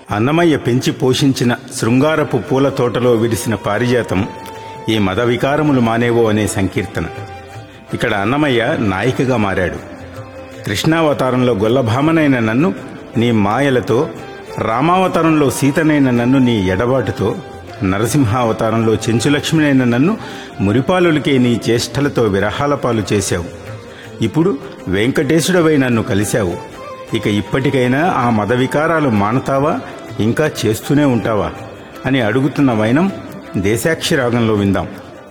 అన్నమయ్య పెంచి పోషించిన శృంగారపు పూల తోటలో విరిసిన పారిజాతం ఈ మద వికారములు మానేవో అనే సంకీర్తన. ఇక్కడ అన్నమయ్య నాయికగా మారాడు. కృష్ణావతారంలో గొల్లభామనైన నన్ను నీ మాయలతో, రామావతారంలో సీతనైన నన్ను నీ ఎడబాటుతో, నరసింహావతారంలో చెంచులక్ష్మినైన నన్ను మురిపాలులకే నీ చేష్టలతో విరహాల పాలు చేశావు. ఇప్పుడు వెంకటేశుడవై నన్ను కలిశావు. ఇక ఇప్పటికైనా ఆ మద వికారాలు మానతావా, ఇంకా చేస్తూనే ఉంటావా అని అడుగుతున్న వైనం దేశాక్షి రాగంలో విందాం.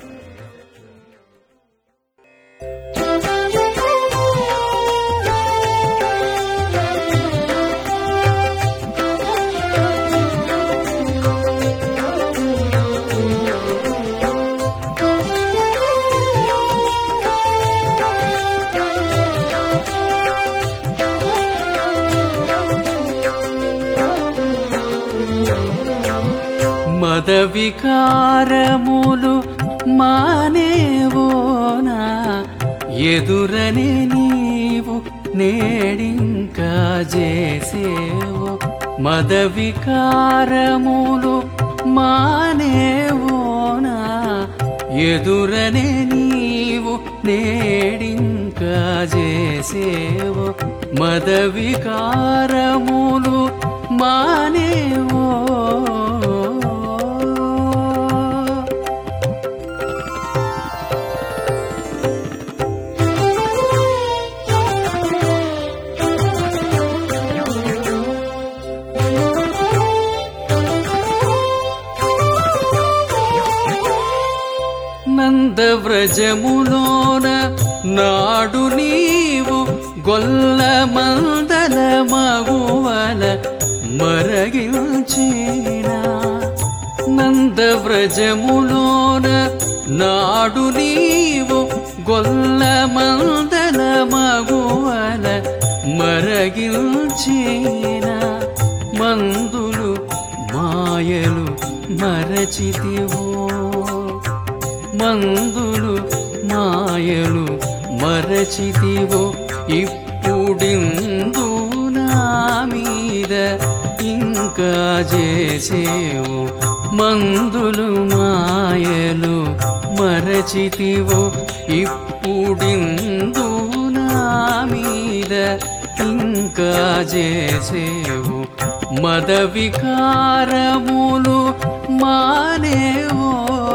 మద వికారములు మానేవోనా, ఎదురనే నీవు నేడింకా చేసేవో. మద వికారములు మానేవోనా, ఎదురనే నీవు నేడింకా చేసేవో. మద వికారములు మానేవో. నందవ్రజములోన నాడు నీవు గొల్ల మందల మగువల మరగిల్చిన. నందవ్రజములోన నాడు నీవు గొల్ల మందల మగువల మరగిల్చిన. మందులు మాయలు మరచితివో, మందులు మాయలు మరచితివో. ఇప్పుడిందు నా మీద ఇంకా చేసేవో. మందులు మాయలు మరచితివో. ఇప్పుడిందు నా మీద ఇంకా చేసేవో. మద వికారములు మానేవో.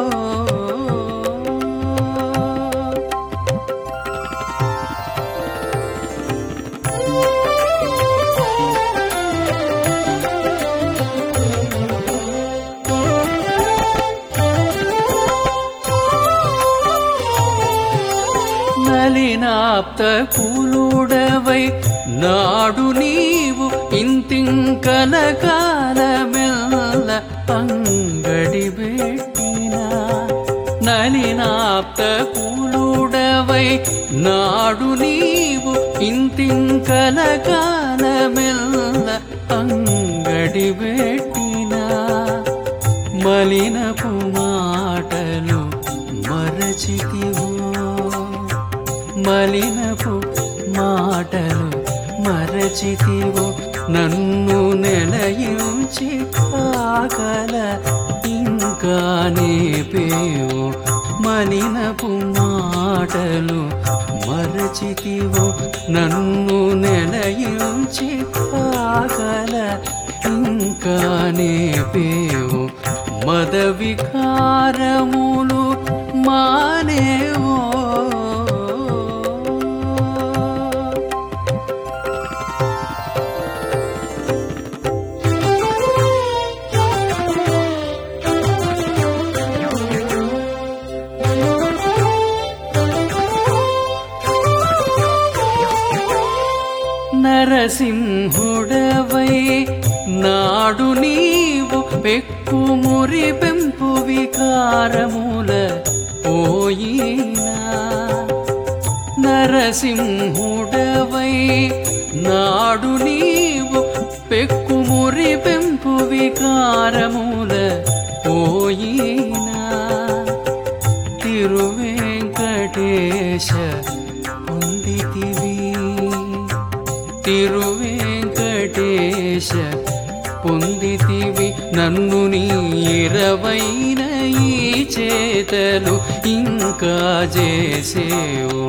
నలినాప్త కులుడవై నాడు నీవు ఇంతింకల కాలమెల్ల అంగడి పెట్టిన. నలినాప్త కులుడవై నాడు నీవు ఇంతింకల కాలమెల్ల అంగడి పెట్టిన. మలినపు మాటలు మరచితివో, మలినపు మాటలు మరచితివో. నన్ను నెలయించి కాకల ఇంకా నేపేవో. మలినపు మాటలు మరచితివో. నన్ను నెలయించి కాకల ఇంకా నేపేవో. మద వికారములు మానేవో. నరసింహుడవై నాడు నీవు పెక్కుమురి పెంపు వికారముల పోయినా. నరసింహుడవై నాడు నీవు పెక్కుమురి పెంపు వికారముల పోయినా. తిరువెంకటేశ పొందితివి, తిరువెంకటేశ పొంది నన్ను నీ ఇరవైన ఈ చేతలు ఇంకా చేసేవు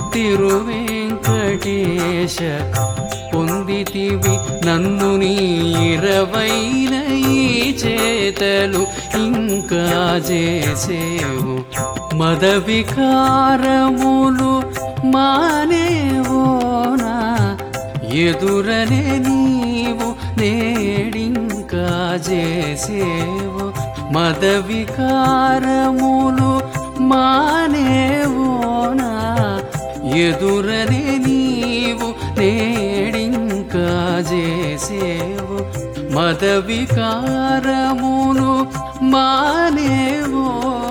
తిరువెంకటేశ పొందితివి నన్ను నీ ఇరవైన ఈ చేతలు ఇంకా చేసేవు మద వికారములు మానేవోనా ఎదురనే నీవు నేడింకా చేసేవు మద వికారములు మానేవోనా ఎదురనే నీవు నేడింకా చేసేవు మద వికారములు మానేవో